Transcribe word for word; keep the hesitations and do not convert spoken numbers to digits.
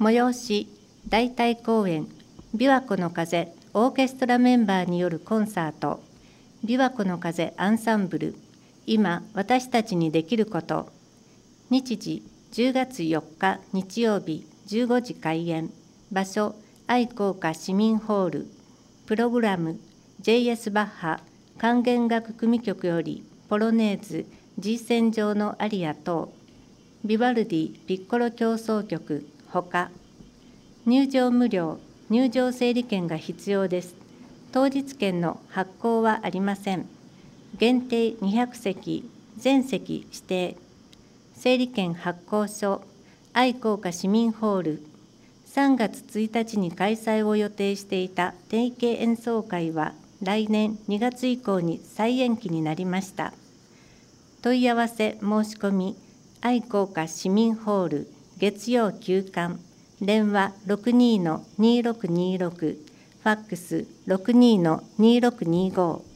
催し代替公演琵琶湖の風オーケストラメンバーによるコンサート琵琶湖の風アンサンブル今私たちにできること。日時じゅうがつよっか日曜日じゅうごじ開演。場所愛好家市民ホール。プログラム ジェイエス バッハ管弦楽組曲よりポロネーズ G 線上のアリア等。ビバルディピッコロ協奏曲ほか。入場無料、入場整理券が必要です。当日券の発行はありません。限定にひゃくせき、全席指定。整理券発行書、愛好家市民ホール。さんがつついたちに開催を予定していた定型演奏会は来年にがつ以降に再延期になりました。問い合わせ申し込み、愛好家市民ホール、月曜休館、電話 ろくにーのにーろくにーろく、ファックス ろくにーのにーろくにーご。